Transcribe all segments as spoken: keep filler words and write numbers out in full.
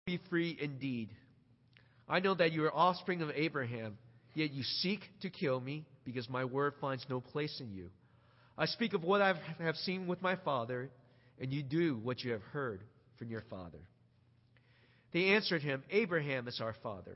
be free indeed. I know that you are offspring of Abraham, yet you seek to kill me, because my word finds no place in you. I speak of what I have seen with my father, and you do what you have heard from your father." They answered him, "Abraham is our father."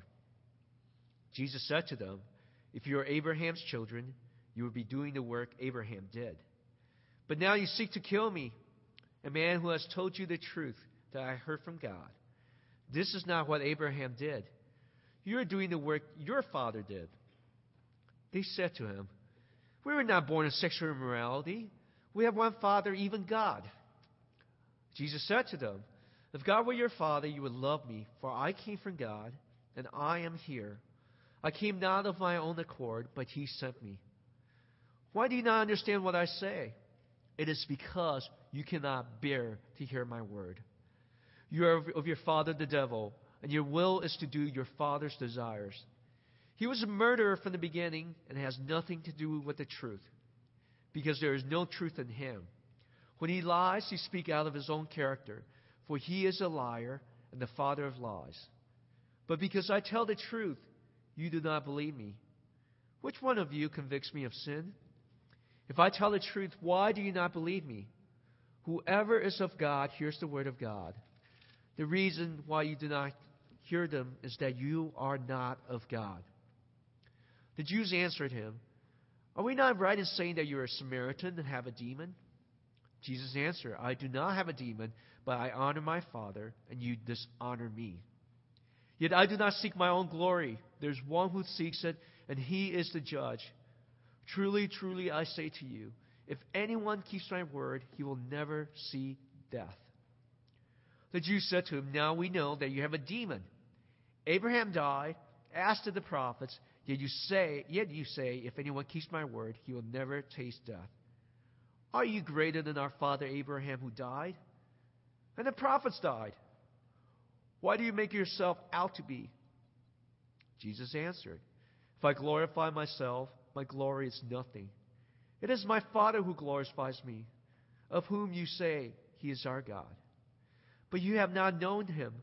Jesus said to them, "If you are Abraham's children, you would be doing the work Abraham did. But now you seek to kill me, a man who has told you the truth that I heard from God. This is not what Abraham did. You are doing the work your father did." They said to him, "We were not born of sexual immorality. We have one Father, even God." Jesus said to them, "If God were your Father, you would love me, for I came from God, and I am here. I came not of my own accord, but He sent me. Why do you not understand what I say? It is because you cannot bear to hear my word. You are of your father the devil, and your will is to do your father's desires. He was a murderer from the beginning and has nothing to do with the truth, because there is no truth in him. When he lies, he speaks out of his own character, for he is a liar and the father of lies. But because I tell the truth, you do not believe me. Which one of you convicts me of sin? If I tell the truth, why do you not believe me? Whoever is of God hears the word of God. The reason why you do not hear them is that you are not of God." The Jews answered him, "Are we not right in saying that you are a Samaritan and have a demon?" Jesus answered, "I do not have a demon, but I honor my Father, and you dishonor me. Yet I do not seek my own glory. There is one who seeks it, and he is the judge. Truly, truly, I say to you, if anyone keeps my word, he will never see death." The Jews said to him, "Now we know that you have a demon. Abraham died, as did the prophets, yet you say, yet you say, if anyone keeps my word, he will never taste death. Are you greater than our father Abraham, who died? And the prophets died. Why do you make yourself out to be?" Jesus answered, "If I glorify myself, my glory is nothing. It is my Father who glorifies me, of whom you say he is our God. But you have not known him.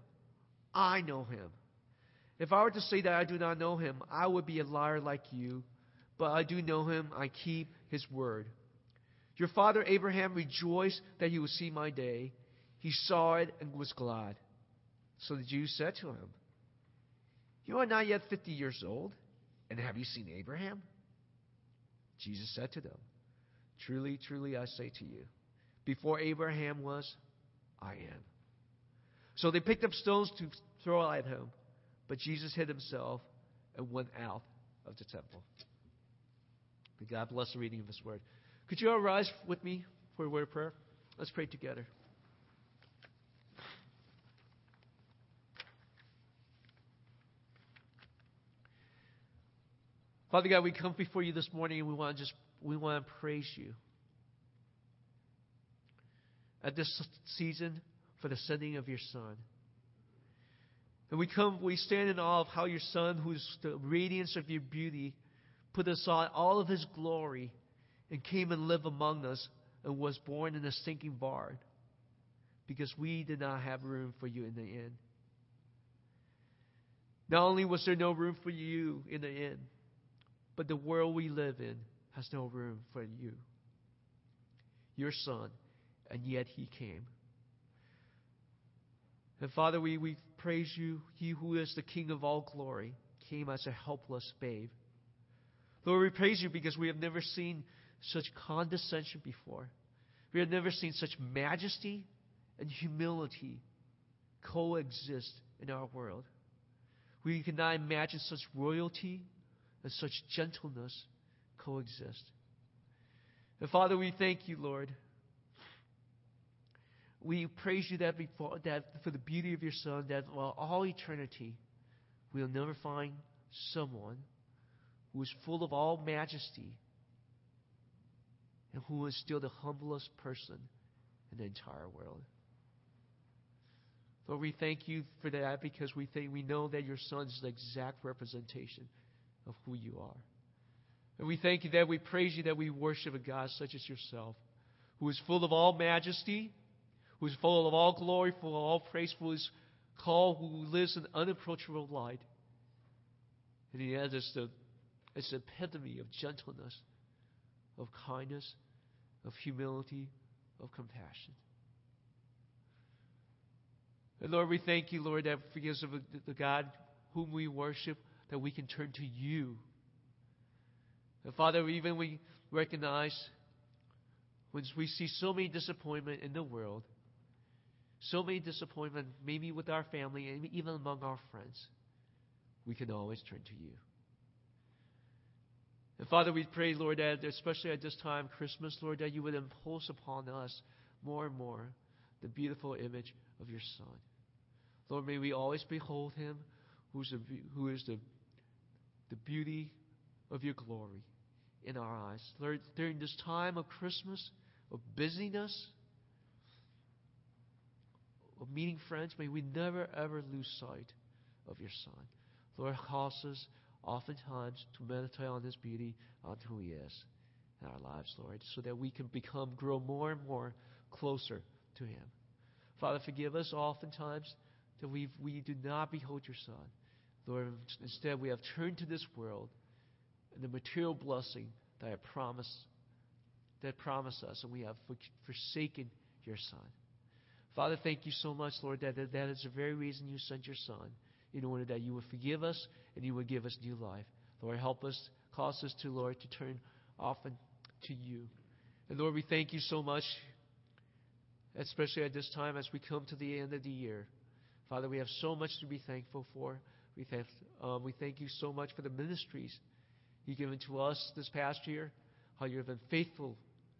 I know him. If I were to say that I do not know him, I would be a liar like you. But I do know him. I keep his word. Your father Abraham rejoiced that he would see my day. He saw it and was glad." So the Jews said to him, "You are not yet fifty years old, and have you seen Abraham?" Jesus said to them, "Truly, truly, I say to you, before Abraham was, I am." So they picked up stones to throw at him, but Jesus hid himself and went out of the temple. May God bless the reading of His word. Could you all rise with me for a word of prayer? Let's pray together. Father God, we come before you this morning and we want to just we want to praise you at this season for the sending of your Son. And we come, we stand in awe of how your Son, who's the radiance of your beauty, put aside all of his glory and came and lived among us and was born in a stinking barn because we did not have room for you in the inn. Not only was there no room for you in the inn, but the world we live in has no room for you, your Son, and yet he came. And Father, we, we praise you. He who is the King of all glory came as a helpless babe. Lord, we praise you because we have never seen such condescension before. We have never seen such majesty and humility coexist in our world. We cannot imagine such royalty and such gentleness coexist. And Father, we thank you, Lord. We praise you that, before, that for the beauty of your Son, that while all eternity we'll never find someone who is full of all majesty and who is still the humblest person in the entire world. Lord, we thank you for that because we think we know that your Son is the exact representation of who you are. And we thank you that we praise you that we worship a God such as yourself, who is full of all majesty, who is full of all glory, full of all praise, who is called who lives in unapproachable light. And he has this, the, it's the epitome of gentleness, of kindness, of humility, of compassion. And Lord, we thank you, Lord, that because of the God whom we worship, that we can turn to you. And Father, even we recognize when we see so many disappointment in the world, so many disappointment maybe with our family and even among our friends, we can always turn to you. And Father, we pray, Lord, that especially at this time, Christmas, Lord, that you would impose upon us more and more the beautiful image of your Son. Lord, may we always behold him who's the, who is the, the beauty of your glory in our eyes. Lord, during this time of Christmas, of busyness, of meeting friends, may we never ever lose sight of your Son. Lord, cause us oftentimes to meditate on his beauty, on who he is in our lives, Lord, so that we can become, grow more and more closer to him. Father, forgive us oftentimes that we we do not behold your Son. Lord, instead we have turned to this world and the material blessing that I promised, that promised us, and we have forsaken your Son. Father, thank you so much, Lord, that that is the very reason you sent your Son, in order that you would forgive us and you would give us new life. Lord, help us, cause us to, Lord, to turn often to you. And Lord, we thank you so much, especially at this time as we come to the end of the year. Father, we have so much to be thankful for. We thank, um, we thank you so much for the ministries you've given to us this past year, how you have been faithful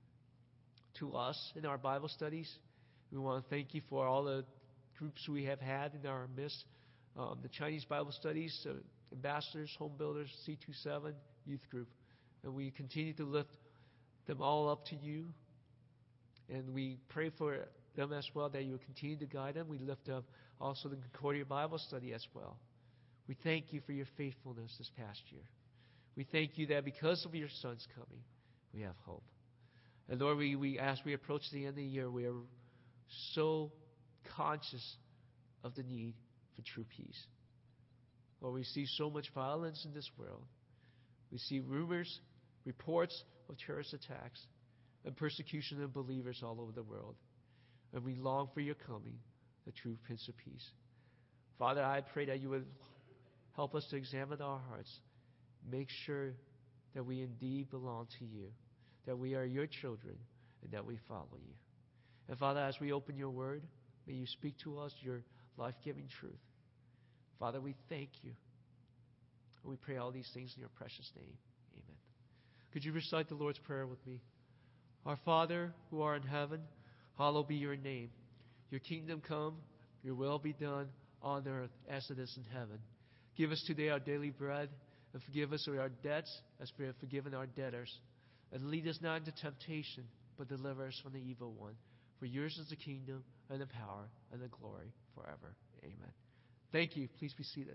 to us in our Bible studies. We want to thank you for all the groups we have had in our midst, um, the Chinese Bible studies, uh, ambassadors, home builders, C twenty-seven, youth group. And we continue to lift them all up to you. And we pray for them as well, that you will continue to guide them. We lift up also the Concordia Bible study as well. We thank you for your faithfulness this past year. We thank you that because of your Son's coming, we have hope. And Lord, we, we as we approach the end of the year, we are so conscious of the need for true peace. Lord, we see so much violence in this world. We see rumors, reports of terrorist attacks and persecution of believers all over the world. And we long for your coming, the true Prince of Peace. Father, I pray that you would help us to examine our hearts, make sure that we indeed belong to you, that we are your children, and that we follow you. And Father, as we open your word, may you speak to us your life-giving truth. Father, we thank you. And we pray all these things in your precious name. Amen. Could you recite the Lord's Prayer with me? Our Father, who art in heaven, hallowed be your name. Your kingdom come, your will be done on earth as it is in heaven. Give us today our daily bread, and forgive us our debts as we have forgiven our debtors. And lead us not into temptation, but deliver us from the evil one. For yours is the kingdom, and the power, and the glory forever. Amen. Thank you. Please be seated.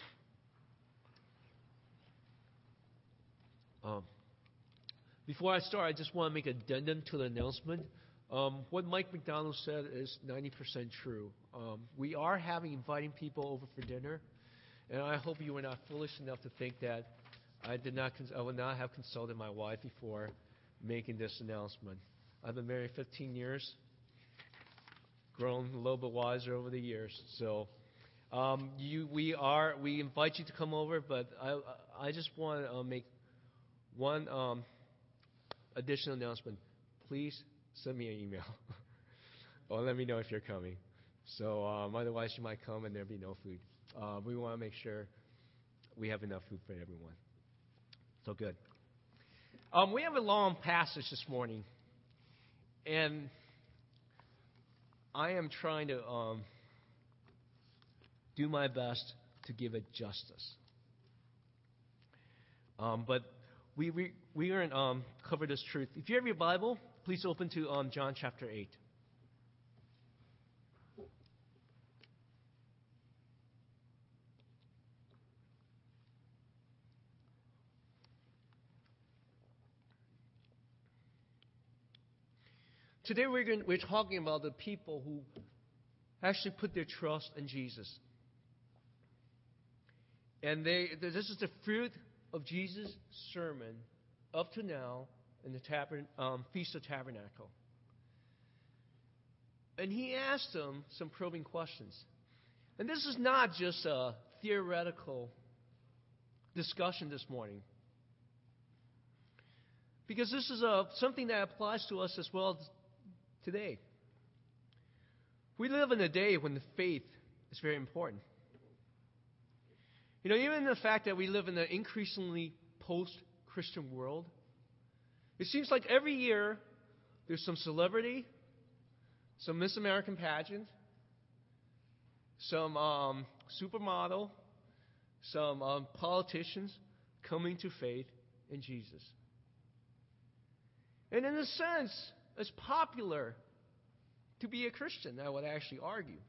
Um, before I start, I just want to make an addendum to the announcement. Um, what Mike McDonald said is ninety percent true. Um, we are having inviting people over for dinner, and I hope you were not foolish enough to think that I did not. Cons- I would not have consulted my wife before making this announcement. I've been married fifteen years, grown a little bit wiser over the years. So, um, you, we are. We invite you to come over, but I, I just want to uh, make one um, additional announcement. Please send me an email or let me know if you're coming. So um, otherwise you might come and there'll be no food. Uh, we want to make sure we have enough food for everyone. So good. Um, we have a long passage this morning, and I am trying to um, do my best to give it justice. Um, but we we we are in, um, cover this truth. If you have your Bible, please open to um, John chapter eight. Today we're going, we're talking about the people who actually put their trust in Jesus. And they, this is the fruit of Jesus' sermon up to now in the tabern, um, Feast of Tabernacle. And he asked them some probing questions. And this is not just a theoretical discussion this morning, because this is a, something that applies to us as well today. We live in a day when the faith is very important. You know, even the fact that we live in an increasingly post-Christian world, it seems like every year there's some celebrity, some Miss American pageant, some um, supermodel, some um, politicians coming to faith in Jesus. And in a sense, it's popular to be a Christian, I would actually argue.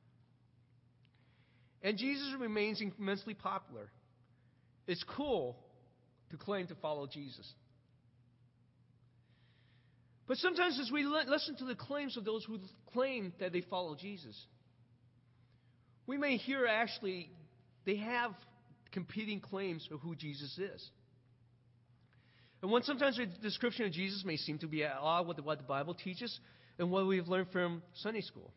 And Jesus remains immensely popular. It's cool to claim to follow Jesus. But sometimes as we listen to the claims of those who claim that they follow Jesus, we may hear actually they have competing claims of who Jesus is. And when sometimes the description of Jesus may seem to be at odds with what the Bible teaches and what we've learned from Sunday school.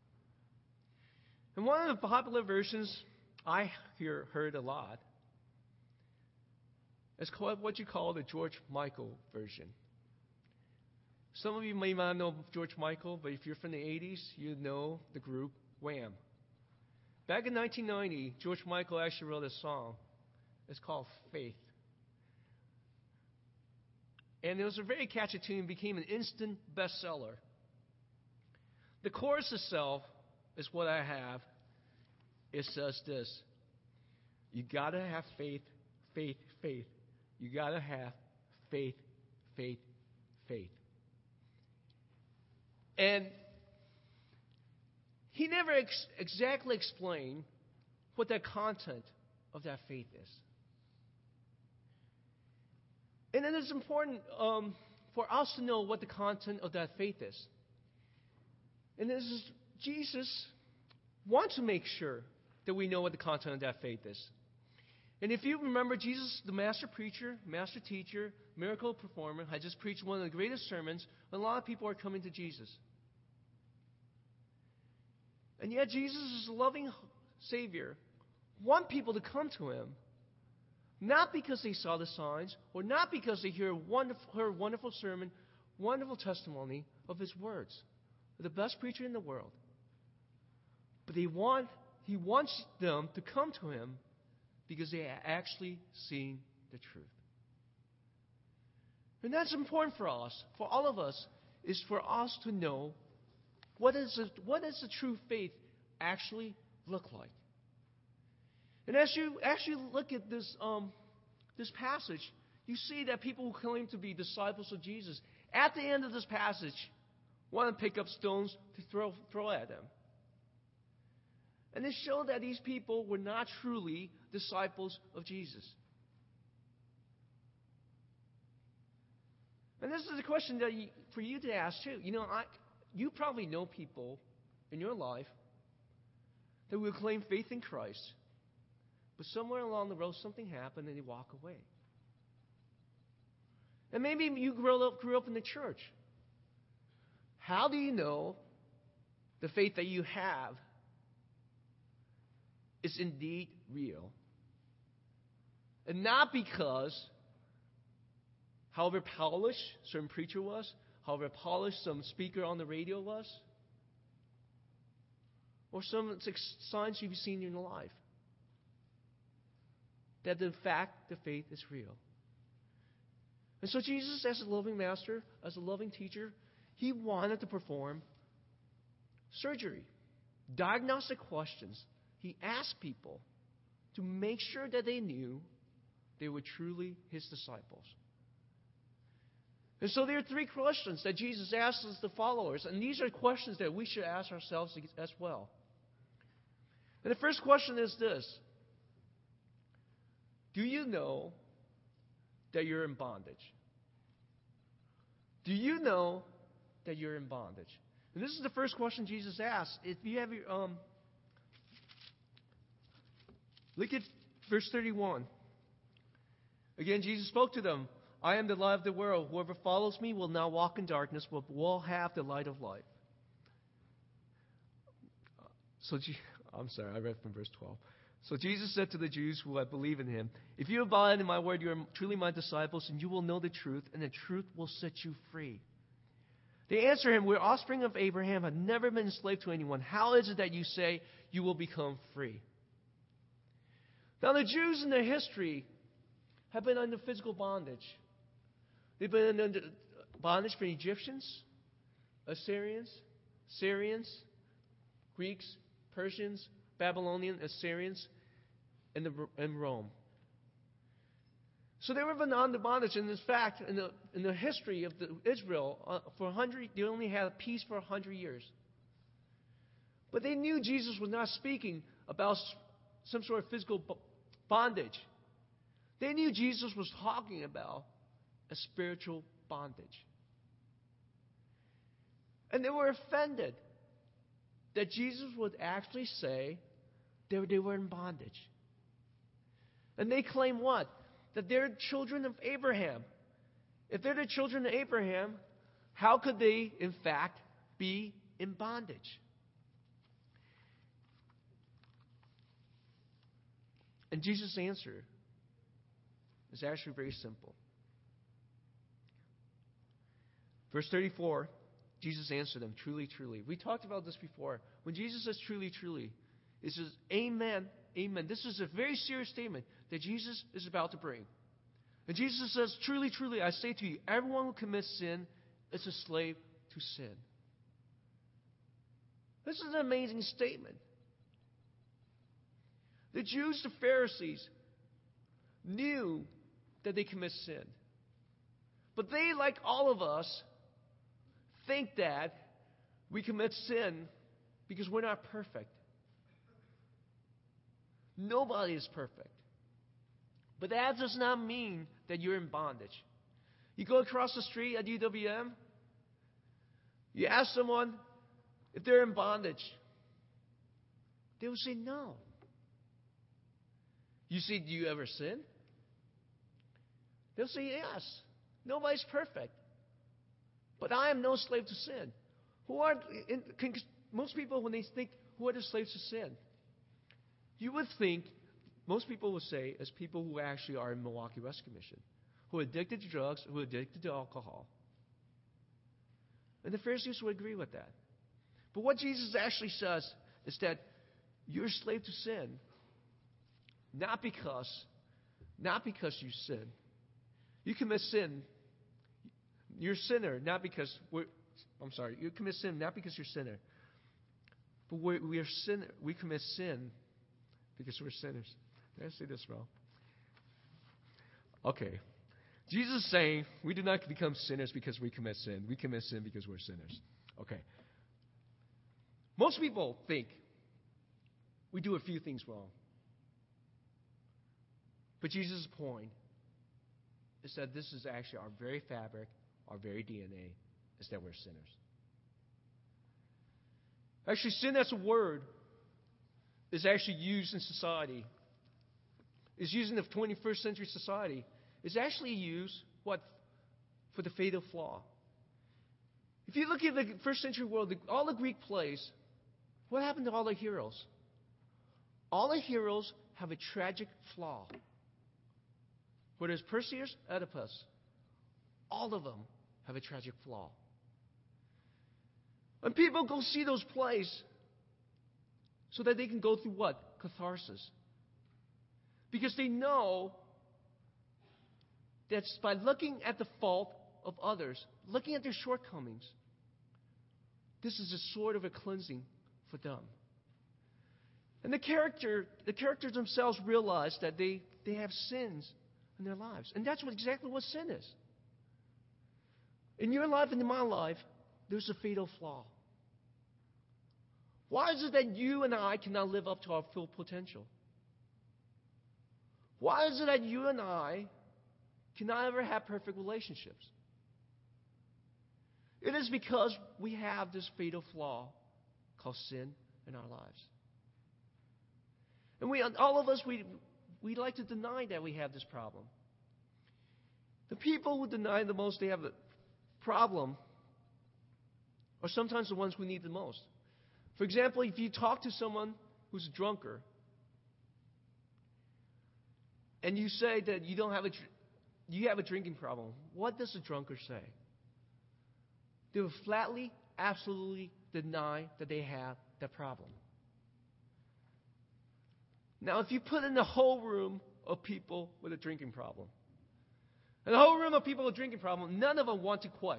And one of the popular versions I hear heard a lot is called what you call the George Michael version. Some of you may not know George Michael, but if you're from the eighties, you know the group Wham. Back in nineteen ninety, George Michael actually wrote a song. It's called Faith. And it was a very catchy tune, became an instant bestseller. The chorus itself is what I have. It says this: you gotta have faith, faith, faith. You gotta have faith, faith, faith. And he never ex- exactly explained what the content of that faith is. And it is important um, for us to know what the content of that faith is. And this is Jesus wants to make sure that we know what the content of that faith is. And if you remember, Jesus, the master preacher, master teacher, miracle performer, had just preached one of the greatest sermons, and a lot of people are coming to Jesus. And yet Jesus is a loving Savior, want people to come to Him, not because they saw the signs, or not because they hear a wonderful, heard a wonderful sermon, wonderful testimony of His words. The best preacher in the world. But they want, He wants them to come to Him because they are actually seeing the truth. And that's important for us, for all of us, is for us to know what is a, what does the true faith actually look like. And as you actually look at this um, this passage, you see that people who claim to be disciples of Jesus, at the end of this passage, want to pick up stones to throw throw at them. And it showed that these people were not truly disciples of Jesus. And this is a question that you, for you to ask too. You know, I, you probably know people in your life that will claim faith in Christ, but somewhere along the road something happened and they walk away. And maybe you grew up, grew up in the church. How do you know the faith that you have is indeed real? And not because however polished certain preacher was, however polished some speaker on the radio was, or some signs you've seen in your life. That in fact the faith is real. And so Jesus, as a loving master, as a loving teacher, He wanted to perform surgery, diagnostic questions. He asked people to make sure that they knew they were truly His disciples. And so there are three questions that Jesus asks us, the followers, and these are questions that we should ask ourselves as well. And the first question is this: do you know that you're in bondage? Do you know that you're in bondage? And this is the first question Jesus asked. If you have your, um, look at verse thirty-one. Again, Jesus spoke to them. I am the light of the world. Whoever follows me will not walk in darkness, but will have the light of life. So, I'm sorry, I read from verse twelve. So Jesus said to the Jews who had believed in him, if you abide in my word, you are truly my disciples, and you will know the truth, and the truth will set you free. They answer him, we're offspring of Abraham, have never been enslaved to anyone. How is it that you say you will become free? Now, the Jews in their history have been under physical bondage. They've been under bondage from Egyptians, Assyrians, Syrians, Greeks, Persians, Babylonians, Assyrians, and, the, and Rome. So they were under bondage, and in fact, in the, in the history of the, Israel, uh, for a hundred, they only had peace for a hundred years. But they knew Jesus was not speaking about some sort of physical bondage. They knew Jesus was talking about a spiritual bondage. And they were offended that Jesus would actually say that they were in bondage. And they claim what? That they're children of Abraham. If they're the children of Abraham, how could they, in fact, be in bondage? And Jesus' answer is actually very simple. Verse thirty-four, Jesus answered them, truly, truly. We talked about this before. When Jesus says truly, truly, it says, amen, amen. This is a very serious statement that Jesus is about to bring. And Jesus says, truly, truly, I say to you, everyone who commits sin is a slave to sin. This is an amazing statement. The Jews, the Pharisees, knew that they commit sin. But they, like all of us, think that we commit sin because we're not perfect. Nobody is perfect. But that does not mean that you're in bondage. You go across the street at U W M, you ask someone if they're in bondage. They will say no. You say, do you ever sin? They'll say yes. Nobody's perfect. But I am no slave to sin. Who are in, can, most people, when they think, who are the slaves to sin? You would think, most people would say, as people who actually are in Milwaukee Rescue Mission, who are addicted to drugs, who are addicted to alcohol. And the Pharisees would agree with that. But what Jesus actually says is that you're a slave to sin, not because, not because you sin. You commit sin. You're a sinner, not because we're, I'm sorry, you commit sin not because you're a sinner. But we're, we are sinner. We commit sin because we're sinners. Did I say this wrong? Okay. Jesus is saying we do not become sinners because we commit sin. We commit sin because we're sinners. Okay. Most people think we do a few things wrong. But Jesus' point is that this is actually our very fabric, our very D N A, is that we're sinners. Actually, sin as a word is actually used in society. Is used in the twenty-first century society. Is actually used, what? For the fatal flaw. If you look at the first century world, the, all the Greek plays, what happened to all the heroes? All the heroes have a tragic flaw. Whether it's Perseus, Oedipus, all of them have a tragic flaw. And people go see those plays so that they can go through what? Catharsis. Because they know that by looking at the fault of others, looking at their shortcomings, this is a sort of a cleansing for them. And the character, the characters themselves realize that they, they have sins in their lives. And that's what, exactly what sin is. In your life and in my life, there's a fatal flaw. Why is it that you and I cannot live up to our full potential? Why is it that you and I cannot ever have perfect relationships? It is because we have this fatal flaw called sin in our lives. And we, all of us, we, we like to deny that we have this problem. The people who deny the most they have a problem are sometimes the ones we need the most. For example, if you talk to someone who's a drunkard, and you say that you don't have a you have a drinking problem, what does the drunkard say? They will flatly, absolutely deny that they have that problem. Now, if you put in the whole room of people with a drinking problem, and the whole room of people with a drinking problem, none of them want to quit.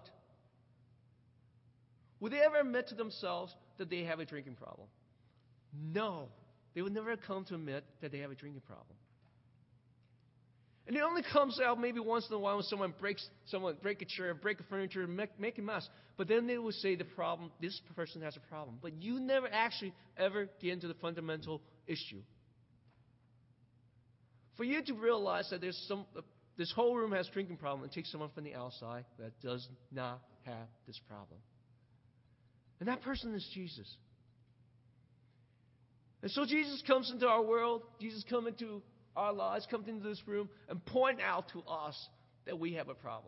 Would they ever admit to themselves that they have a drinking problem? No. They would never come to admit that they have a drinking problem. And it only comes out maybe once in a while when someone breaks, someone break a chair, break a furniture, make, make a mess. But then they will say the problem, this person has a problem. But you never actually ever get into the fundamental issue. For you to realize that there's some, this whole room has a drinking problem, and take someone from the outside that does not have this problem. And that person is Jesus. And so Jesus comes into our world, Jesus comes into our lives, comes into this room, and point out to us that we have a problem.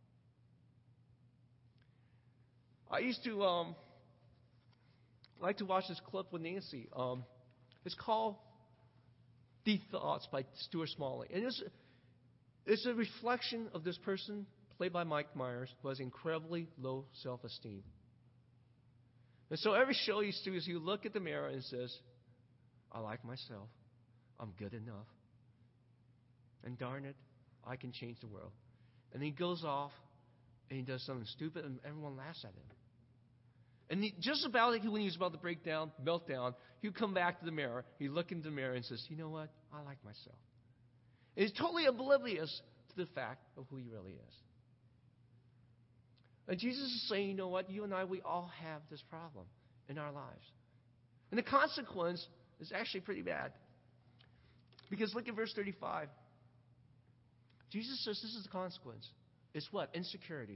I used to um, like to watch this clip with Nancy. Um, it's called Deep Thoughts by Stuart Smalley. And it's, it's a reflection of this person, played by Mike Myers, who has incredibly low self-esteem. And so every show you do is you look at the mirror and says, I like myself. I'm good enough. And darn it, I can change the world. And he goes off and he does something stupid and everyone laughs at him. And he, just about when he was about to break down, melt down, he'd come back to the mirror. He'd look in the mirror and says, you know what? I like myself. And he's totally oblivious to the fact of who he really is. And Jesus is saying, you know what? You and I, we all have this problem in our lives. And the consequence is actually pretty bad. Because look at verse thirty-five. Jesus says this is the consequence. It's what? Insecurity.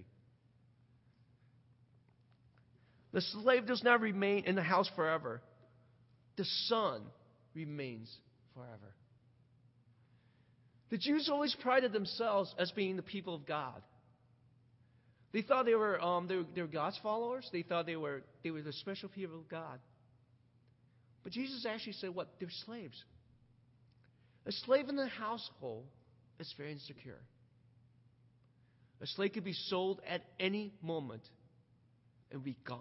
The slave does not remain in the house forever. The son remains forever. The Jews always prided themselves as being the people of God. They thought they were, um, they were, they were God's followers. They thought they were, they were the special people of God. But Jesus actually said what? They're slaves. A slave in the household is very insecure. A slave could be sold at any moment and be gone.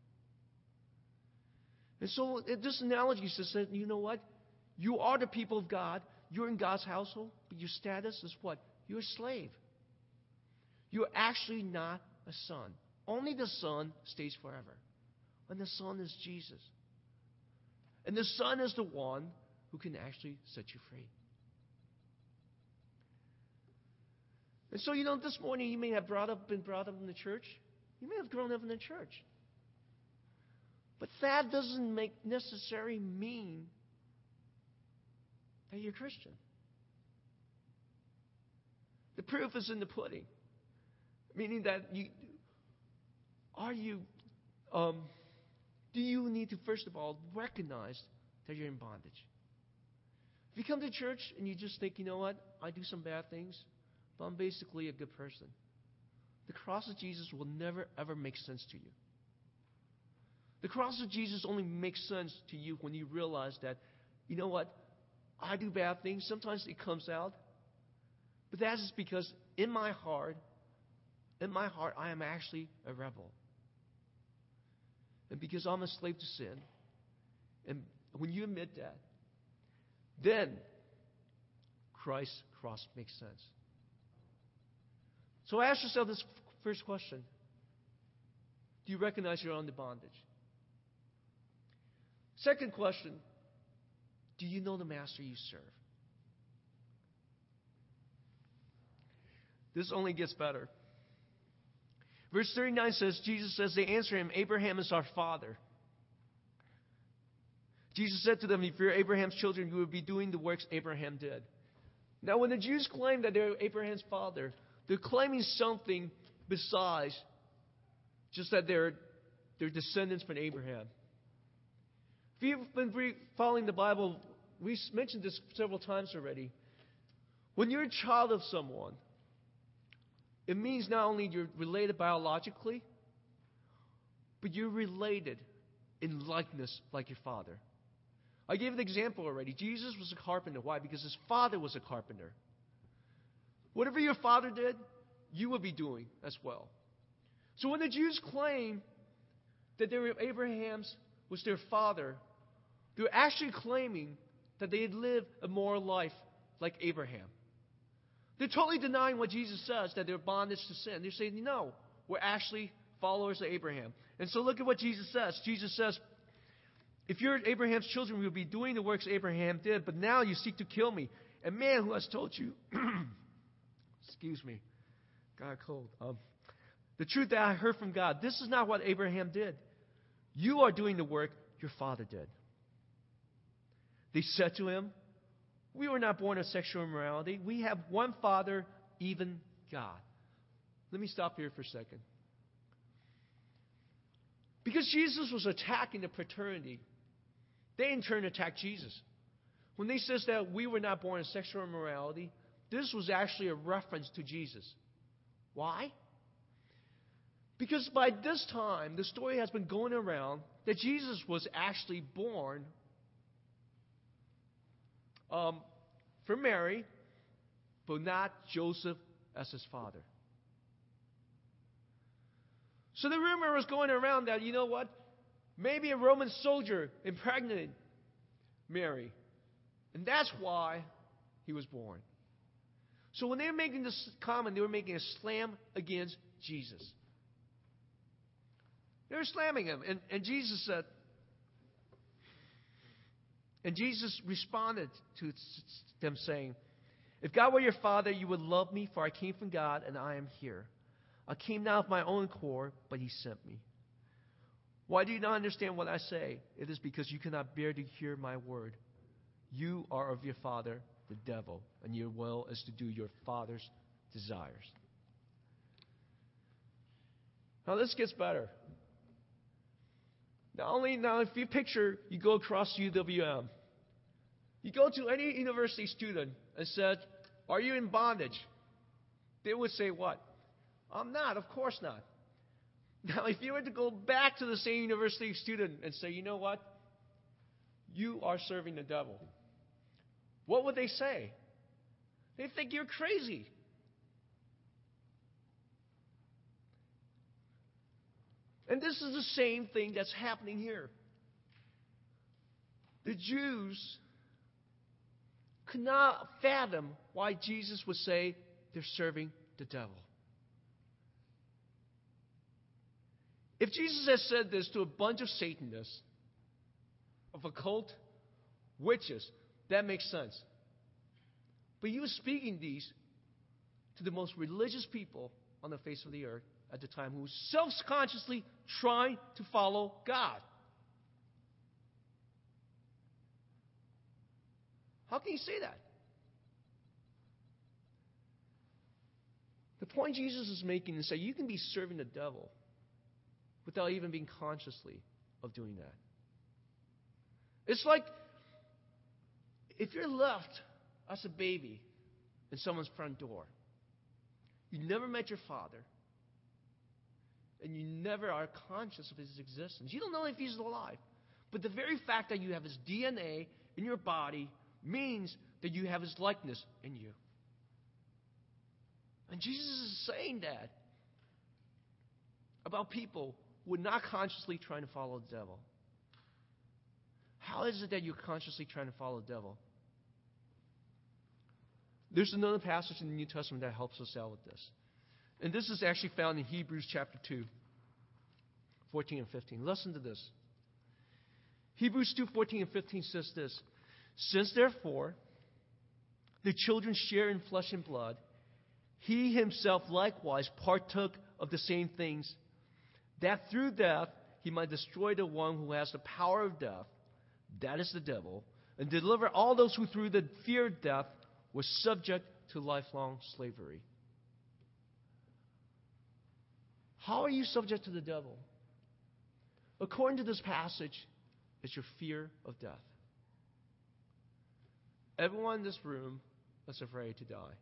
And so this analogy says that, you know what? You are the people of God. You're in God's household. But your status is what? You're a slave. You're actually not a son. Only the Son stays forever. And the Son is Jesus. And the Son is the one who can actually set you free. And so, you know, this morning you may have brought up, been brought up in the church. You may have grown up in the church. But that doesn't make necessarily mean that you're a Christian. The proof is in the pudding. Meaning that you, are you, um, do you need to, first of all, recognize that you're in bondage? If you come to church and you just think, you know what, I do some bad things, but I'm basically a good person, the cross of Jesus will never, ever make sense to you. The cross of Jesus only makes sense to you when you realize that, you know what, I do bad things. Sometimes it comes out. But that is because in my heart, in my heart, I am actually a rebel. And because I'm a slave to sin, and when you admit that, then Christ's cross makes sense. So ask yourself this first question. Do you recognize you're under bondage? Second question, do you know the master you serve? This only gets better. Verse thirty-nine says, Jesus says, they answer him, Abraham is our father. Jesus said to them, if you're Abraham's children, you would be doing the works Abraham did. Now, when the Jews claim that they're Abraham's father, they're claiming something besides just that they're, they're descendants from Abraham. If you've been following the Bible, we mentioned this several times already. When you're a child of someone, it means not only you're related biologically, but you're related in likeness like your father. I gave an example already. Jesus was a carpenter. Why? Because his father was a carpenter. Whatever your father did, you will be doing as well. So when the Jews claim that they were Abraham's was their father, they were actually claiming that they had lived a moral life like Abraham. They're totally denying what Jesus says, that they're bondage to sin. They're saying, no, we're actually followers of Abraham. And so look at what Jesus says. Jesus says, if you're Abraham's children, you'll be doing the works Abraham did, but now you seek to kill me. A man who has told you, excuse me, got a cold. Um, the truth that I heard from God, this is not what Abraham did. You are doing the work your father did. They said to him, we were not born of sexual immorality. We have one Father, even God. Let me stop here for a second. Because Jesus was attacking the paternity, they in turn attacked Jesus. When they says that we were not born of sexual immorality, this was actually a reference to Jesus. Why? Because by this time, the story has been going around that Jesus was actually born Um, for Mary, but not Joseph as his father. So the rumor was going around that, you know what? Maybe a Roman soldier impregnated Mary. And that's why he was born. So when they were making this comment, they were making a slam against Jesus. They were slamming him. And, and Jesus said, And Jesus responded to them saying, if God were your father, you would love me, for I came from God and I am here. I came not of my own accord, but he sent me. Why do you not understand what I say? It is because you cannot bear to hear my word. You are of your father, the devil, and your will is to do your father's desires. Now this gets better. Not only now, if you picture, you go across U W M. You go to any university student and said, are you in bondage? They would say what? I'm not, of course not. Now, if you were to go back to the same university student and say, you know what? You are serving the devil. What would they say? They think you're crazy. And this is the same thing that's happening here. The Jews could not fathom why Jesus would say they're serving the devil. If Jesus had said this to a bunch of Satanists, of occult witches, that makes sense. But he was speaking these to the most religious people on the face of the earth at the time, who was self-consciously trying to follow God. How can you say that? The point Jesus is making is that you can be serving the devil without even being consciously of doing that. It's like if you're left as a baby in someone's front door, you never met your father, and you never are conscious of his existence. You don't know if he's alive. But the very fact that you have his D N A in your body means that you have his likeness in you. And Jesus is saying that about people who are not consciously trying to follow the devil. How is it that you're consciously trying to follow the devil? There's another passage in the New Testament that helps us out with this. And this is actually found in Hebrews chapter two, fourteen and fifteen. Listen to this. Hebrews two, fourteen and fifteen says this. Since therefore the children share in flesh and blood, he himself likewise partook of the same things, that through death he might destroy the one who has the power of death, that is the devil, and deliver all those who through the fear of death were subject to lifelong slavery. How are you subject to the devil? According to this passage, it's your fear of death. Everyone in this room is afraid to die.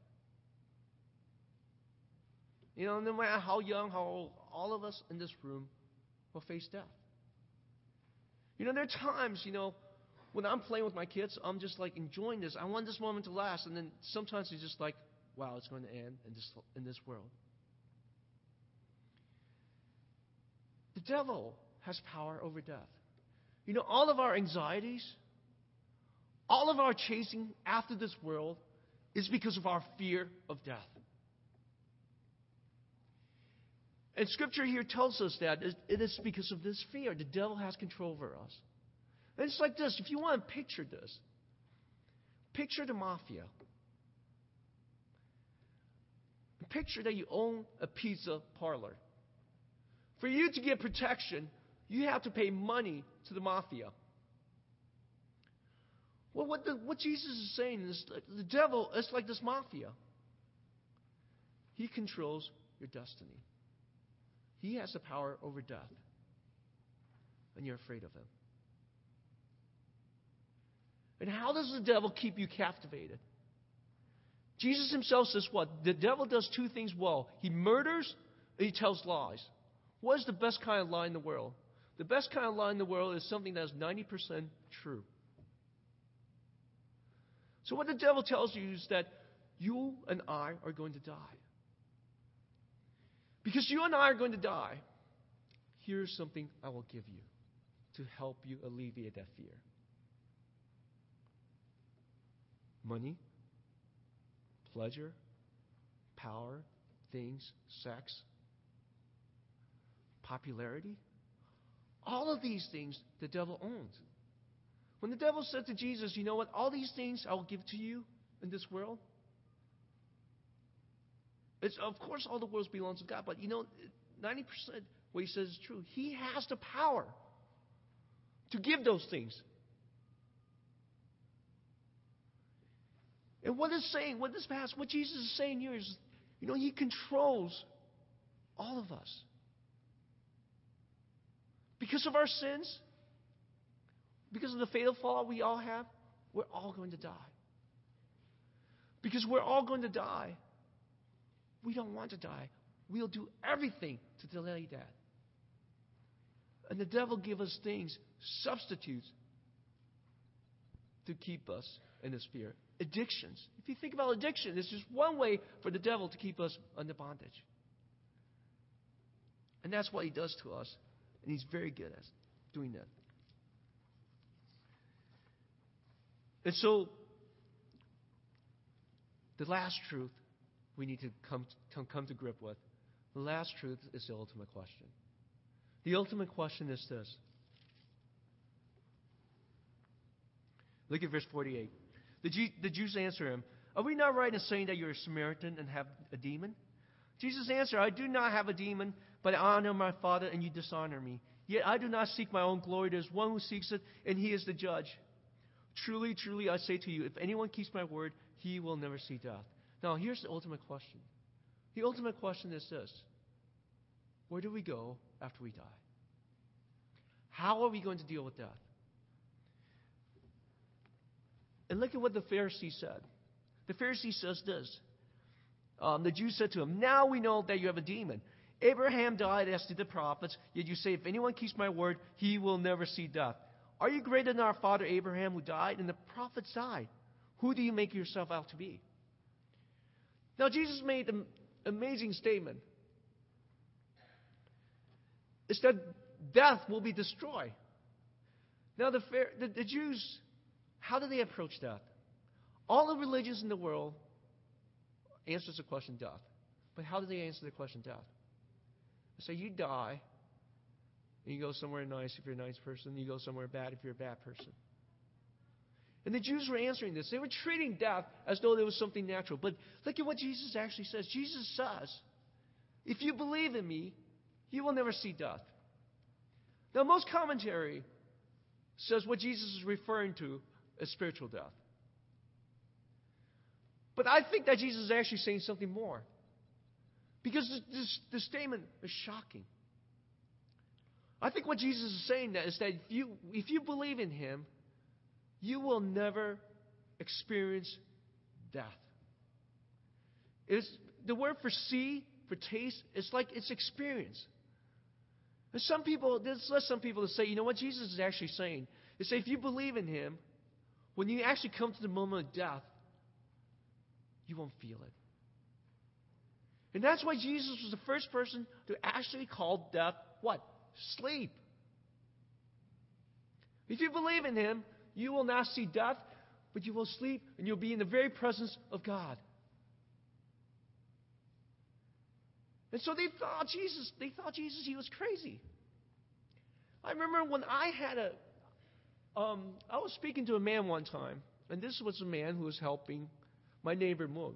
You know, no matter how young, how old, all of us in this room will face death. You know, there are times, you know, when I'm playing with my kids, I'm just like enjoying this. I want this moment to last. And then sometimes it's just like, wow, it's going to end in this, in this world. The devil has power over death. You know, all of our anxieties, all of our chasing after this world is because of our fear of death. And Scripture here tells us that it is because of this fear. The devil has control over us. And it's like this. If you want to picture this, picture the mafia. Picture that you own a pizza parlor. For you to get protection, you have to pay money to the mafia. Well, what, the, what Jesus is saying is the devil is like this mafia. He controls your destiny. He has the power over death. And you're afraid of him. And how does the devil keep you captivated? Jesus himself says what? The devil does two things well. He murders and he tells lies. What is the best kind of lie in the world? The best kind of lie in the world is something that is ninety percent true. So what the devil tells you is that you and I are going to die. Because you and I are going to die, here's something I will give you to help you alleviate that fear. Money, pleasure, power, things, sex, popularity. All of these things the devil owns. When the devil said to Jesus, you know what, all these things I will give to you in this world. It's, of course, all the world belongs to God, but you know, ninety percent what he says is true. He has the power to give those things. And what is saying, what this passage, what Jesus is saying here is, you know, he controls all of us. Because of our sins, because of the fatal flaw we all have, we're all going to die. Because we're all going to die. We don't want to die. We'll do everything to delay that. And the devil gives us things, substitutes, to keep us in this fear. Addictions. If you think about addiction, it's just one way for the devil to keep us under bondage. And that's what he does to us. And he's very good at doing that. And so, the last truth we need to come to, come to grip with, the last truth is the ultimate question. The ultimate question is this. Look at verse forty-eight. The, Jew, the Jews answer him, are we not right in saying that you're a Samaritan and have a demon? Jesus answered, I do not have a demon, but I honor my Father and you dishonor me. Yet I do not seek my own glory. There is one who seeks it, and he is the judge. Truly, truly, I say to you, if anyone keeps my word, he will never see death. Now, here's the ultimate question. The ultimate question is this. Where do we go after we die? How are we going to deal with death? And look at what the Pharisee said. The Pharisee says this. Um, the Jews said to him, now we know that you have a demon. Abraham died as did the prophets, yet you say, if anyone keeps my word, he will never see death. Are you greater than our father Abraham who died and the prophets died? Who do you make yourself out to be? Now, Jesus made an amazing statement. It's that death will be destroyed. Now, the, the, the Jews, how do they approach death? All the religions in the world answers the question death. But how do they answer the question death? They say you die, and you go somewhere nice if you're a nice person, you go somewhere bad if you're a bad person. And the Jews were answering this. They were treating death as though there was something natural. But look at what Jesus actually says. Jesus says, if you believe in me, you will never see death. Now, most commentary says what Jesus is referring to as spiritual death. But I think that Jesus is actually saying something more. Because this, this, this statement is shocking. I think what Jesus is saying that is that if you, if you believe in Him, you will never experience death. It's, the word for see, for taste, it's like it's experience. There's some people, there's less some people that say, you know what Jesus is actually saying? They say if you believe in Him, when you actually come to the moment of death, you won't feel it. And that's why Jesus was the first person to actually call death what? Sleep. If you believe in Him, you will not see death, but you will sleep and you'll be in the very presence of God. And so they thought Jesus, they thought Jesus, he was crazy. I remember when I had a, um, I was speaking to a man one time, and this was a man who was helping my neighbor move.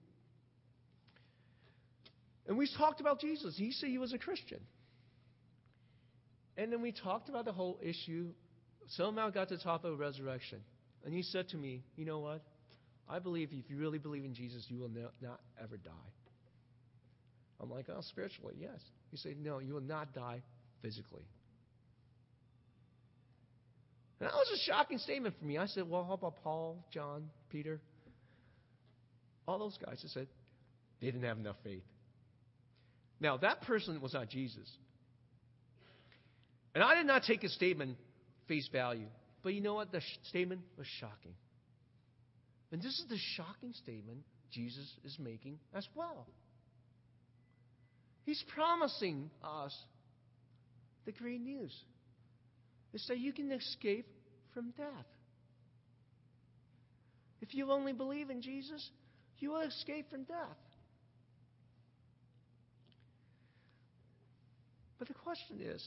And we talked about Jesus. He said he was a Christian. And then we talked about the whole issue. Somehow got to the top of resurrection. And he said to me, you know what? I believe if you really believe in Jesus, you will not, not ever die. I'm like, oh, spiritually, yes. He said, no, you will not die physically. And that was a shocking statement for me. I said, well, how about Paul, John, Peter? All those guys. I said, they didn't have enough faith. Now, that person was not Jesus. And I did not take his statement face value. But you know what? The sh- statement was shocking. And this is the shocking statement Jesus is making as well. He's promising us the great news. It's that you can escape from death. If you only believe in Jesus, you will escape from death. But the question is,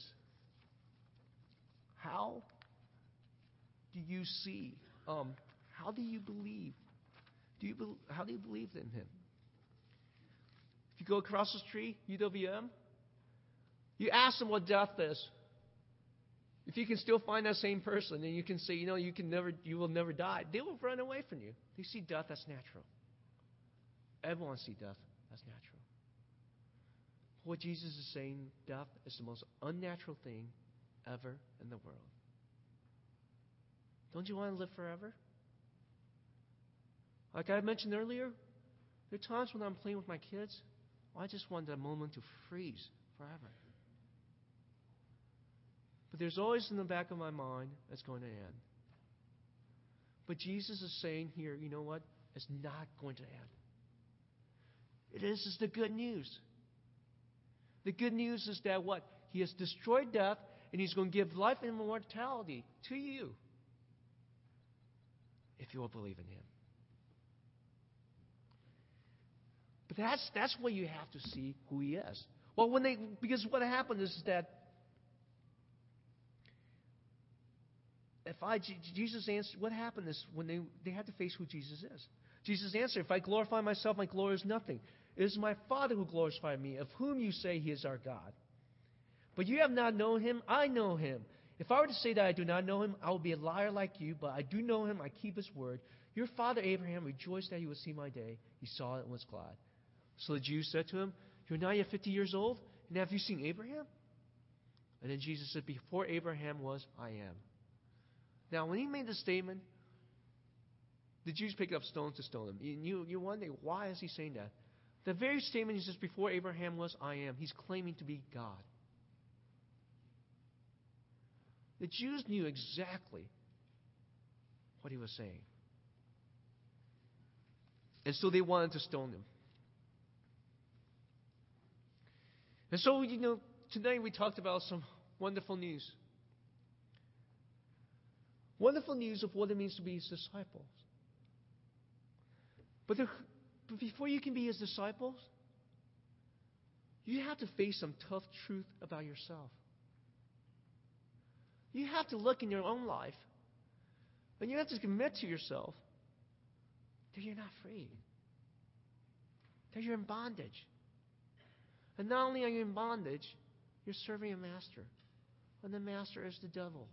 how do you see? Um, how do you believe? Do you be, how do you believe in Him? If you go across the street, U W M, you ask them what death is. If you can still find that same person, and you can say, you know, you can never, you will never die, they will run away from you. They see death as natural. Everyone sees death as natural. What Jesus is saying, death is the most unnatural thing ever in the world. Don't you want to live forever? Like I mentioned earlier, there are times when I'm playing with my kids, I just want that moment to freeze forever. But there's always in the back of my mind, it's going to end. But Jesus is saying here, you know what? It's not going to end. It is, is the good news. The good news is that what? He has destroyed death, and He's going to give life and immortality to you if you will believe in Him. But that's that's where you have to see who He is. Well, when they because what happened is that if I Jesus answered, what happened is when they they had to face who Jesus is. Jesus answered, "If I glorify myself, my glory is nothing. It is my Father who glorified me, of whom you say He is our God. But you have not known Him. I know Him. If I were to say that I do not know Him, I would be a liar like you. But I do know Him. I keep His word. Your father Abraham rejoiced that he would see my day. He saw it and was glad." So the Jews said to him, "You're not yet fifty years old, and have you seen Abraham?" And then Jesus said, "Before Abraham was, I am." Now, when He made this statement, the Jews picked up stones to stone Him. You, you wonder, why is He saying that? The very statement He says, "Before Abraham was, I am," He's claiming to be God. The Jews knew exactly what He was saying. And so they wanted to stone Him. And so, you know, today we talked about some wonderful news. Wonderful news of what it means to be His disciples. But, there, but before you can be His disciples, you have to face some tough truth about yourself. You have to look in your own life, and you have to commit to yourself that you're not free, that you're in bondage. And not only are you in bondage, you're serving a master. And the master is the devil.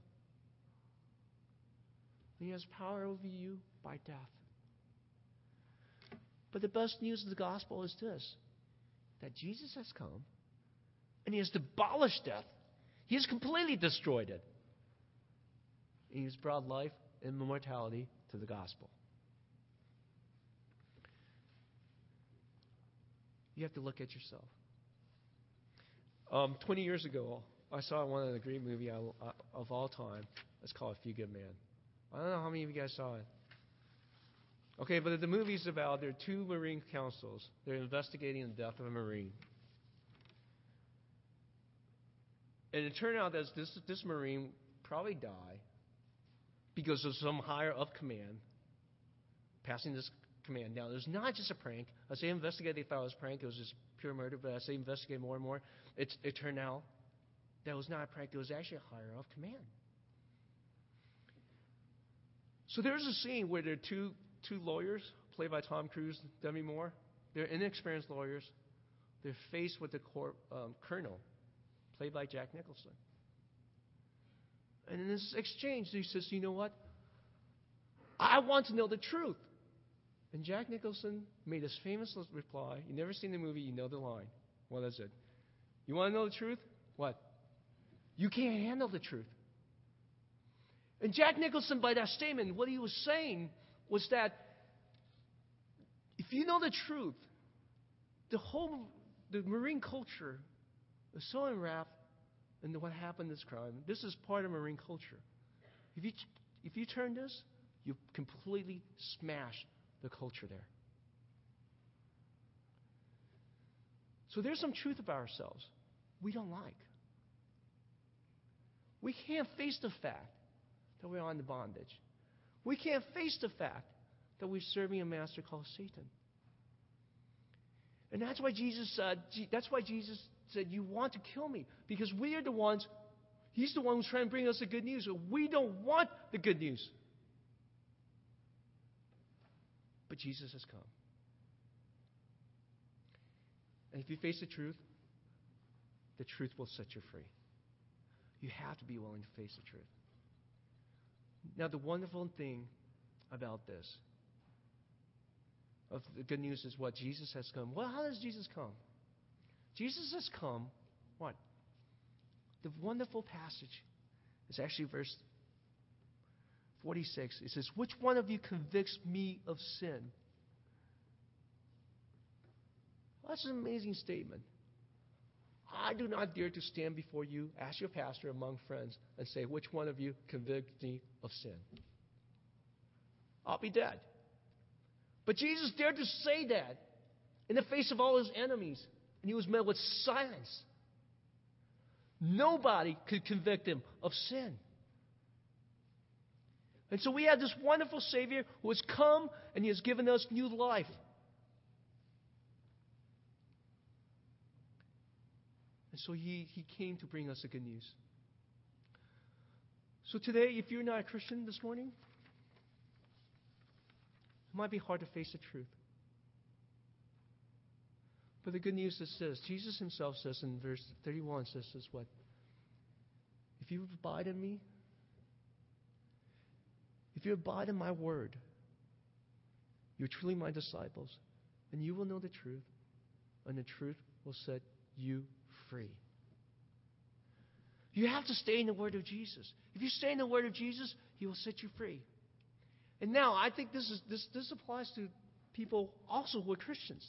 And he has power over you by death. But the best news of the gospel is this: that Jesus has come and he has abolished death. He has completely destroyed it. And he has brought life and immortality to the gospel. You have to look at yourself. Um, twenty years ago, I saw one of the great movie I, uh, of all time. It's called A Few Good Men. I don't know how many of you guys saw it. Okay, but the movie's about there are two Marine councils. They're investigating the death of a Marine. And it turned out that this, this Marine probably died because of some higher up command passing this command down. It was not just a prank. As they investigated, they thought it was a prank. It was just pure murder. But as they investigated more and more, it, it turned out that it was not a prank. It was actually a higher up command. So there's a scene where there are two, two lawyers, played by Tom Cruise and Demi Moore. They're inexperienced lawyers. They're faced with the court, um, colonel, played by Jack Nicholson. And in this exchange, he says, you know what? I want to know the truth. And Jack Nicholson made his famous reply. You've never seen the movie, you know the line. What is it? You want to know the truth? What? You can't handle the truth. And Jack Nicholson, by that statement, what he was saying was that if you know the truth, the whole the Marine culture is so enwrapped in what happened in this crime. This is part of Marine culture. If you if you turn this, you completely smash the culture there. So there's some truth about ourselves we don't like. We can't face the fact that we're under bondage. We can't face the fact that we're serving a master called Satan. And that's why Jesus said, that's why Jesus said, you want to kill me. Because we are the ones, he's the one who's trying to bring us the good news. And we don't want the good news. But Jesus has come. And if you face the truth, the truth will set you free. You have to be willing to face the truth. Now, the wonderful thing about this, of the good news, is what Jesus has come. Well, how does Jesus come? Jesus has come, what? The wonderful passage is actually verse forty-six. It says, which one of you convicts me of sin? Well, that's an amazing statement. I do not dare to stand before you, ask your pastor among friends, and say, which one of you convicts me of sin? I'll be dead. But Jesus dared to say that in the face of all his enemies, and he was met with silence. Nobody could convict him of sin. And so we have this wonderful Savior who has come and he has given us new life. And so he, he came to bring us the good news. So today, if you're not a Christian this morning, it might be hard to face the truth. But the good news is this. Jesus himself says in verse thirty-one, says this, what? If you abide in me, if you abide in my word, you're truly my disciples, and you will know the truth, and the truth will set you free. You have to stay in the word of Jesus. If you stay in the word of Jesus, he will set you free. And now, I think this is this this applies to people also who are Christians.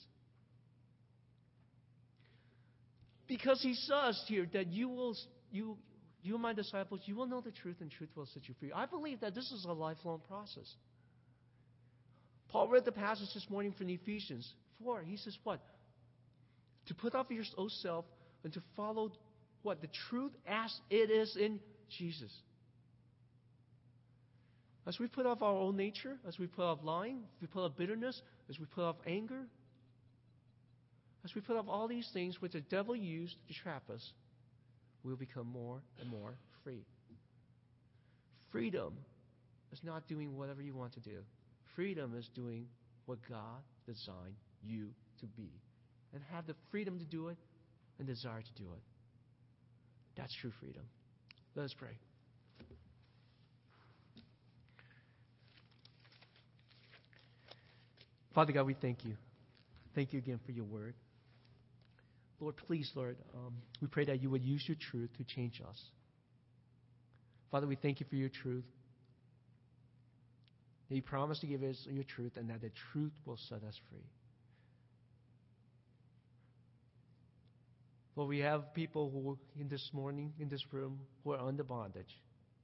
Because he says here that you will you you are my disciples, you will know the truth, and truth will set you free. I believe that this is a lifelong process. Paul read the passage this morning from Ephesians four. He says what? To put off your old self and to follow what? The truth as it is in Jesus. As we put off our own nature, as we put off lying, as we put off bitterness, as we put off anger, as we put off all these things which the devil used to trap us, we'll become more and more free. Freedom is not doing whatever you want to do. Freedom is doing what God designed you to be. And have the freedom to do it and desire to do it. That's true freedom. Let us pray. Father God, we thank you. Thank you again for your word. Lord, please, Lord, um, we pray that you would use your truth to change us. Father, we thank you for your truth. That you promise to give us your truth and that the truth will set us free. Lord, we have people who in this morning, in this room, who are under bondage.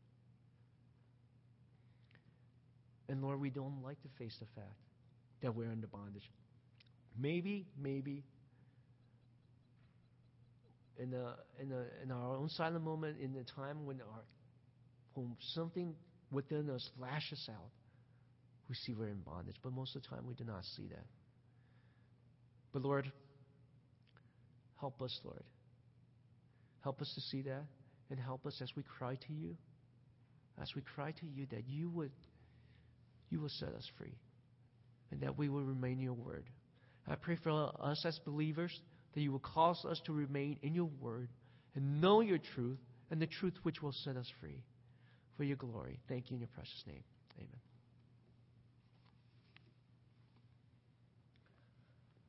And Lord, we don't like to face the fact that we're under bondage. Maybe, maybe, in the in the in our own silent moment, in the time when our when something within us flashes out, we see we're in bondage. But most of the time, we do not see that. But Lord, help us, Lord. Help us to see that, and help us as we cry to you, as we cry to you that you would, you will set us free, and that we will remain in your word. I pray for us as believers that you will cause us to remain in your word and know your truth, and the truth which will set us free. For your glory. Thank you in your precious name. Amen.